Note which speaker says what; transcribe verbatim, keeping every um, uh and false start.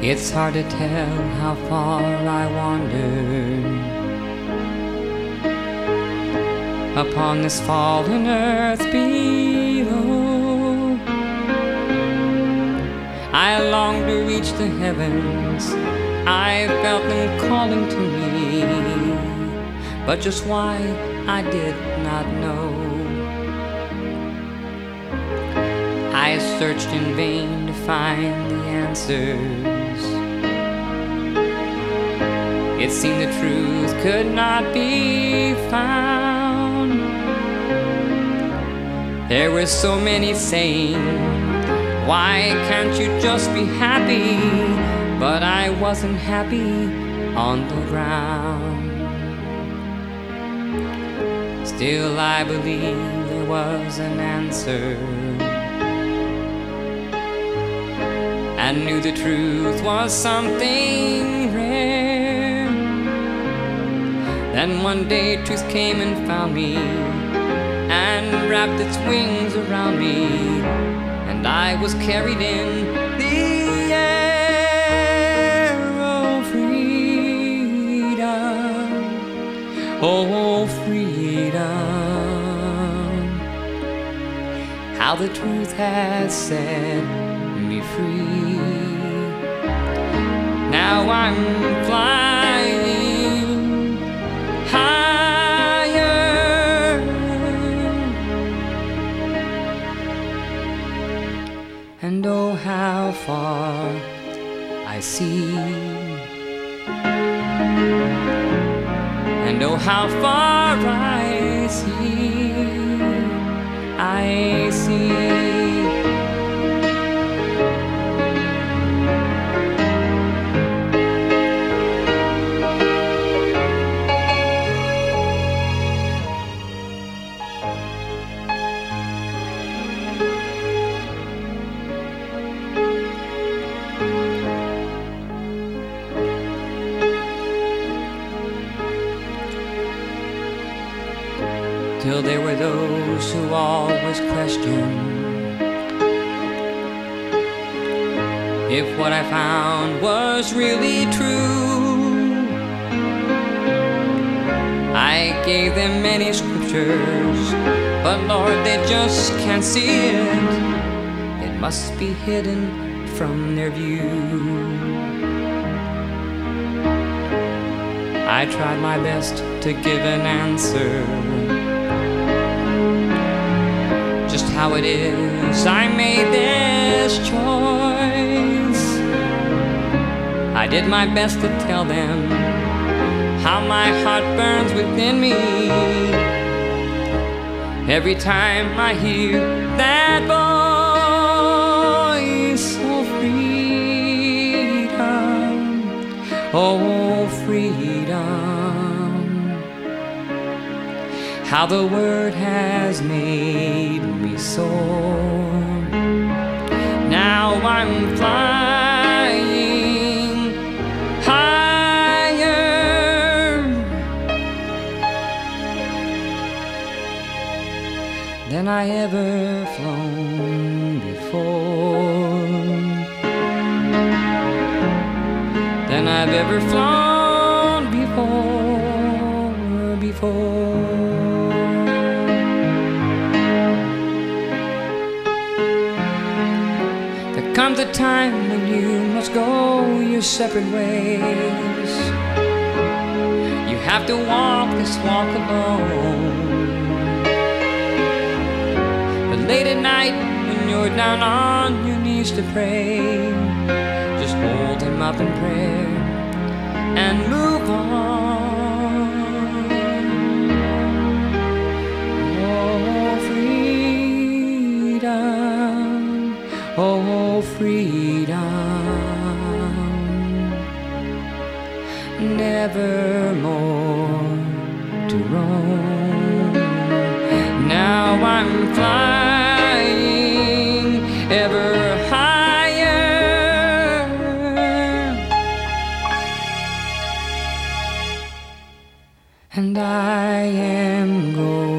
Speaker 1: It's hard to tell how far I wandered upon this fallen earth below. I long to reach the heavens, I felt them calling to me, but just why I did not know. I searched in vain to find the answers. It seemed the truth could not be found. There were so many saying, why can't you just be happy? But I wasn't happy on the ground. Still I believe there was an answer, I knew the truth was something rare. Then one day truth came and found me, and wrapped its wings around me, and I was carried in the air. Oh, freedom, oh, freedom, how the truth has set me free. Now I'm flying higher, and oh how far I see, and oh how far I see, I see. Till there were those who always questioned if what I found was really true. I gave them many scriptures, but Lord, they just can't see it. It must be hidden from their view. I tried my best to give an answer, just how it is I made this choice. I did my best to tell them how my heart burns within me every time I hear that voice. Oh, freedom, oh, freedom, how the word has made me soar. Now I'm flying higher than I ever flown before, than I've ever flown before, before. Comes a time when you must go your separate ways. You have to walk this walk alone. But late at night, when you're down on your knees to pray, just hold him up in prayer and move on. Oh, freedom, oh, freedom, nevermore to roam. Now I'm flying ever higher, and I am going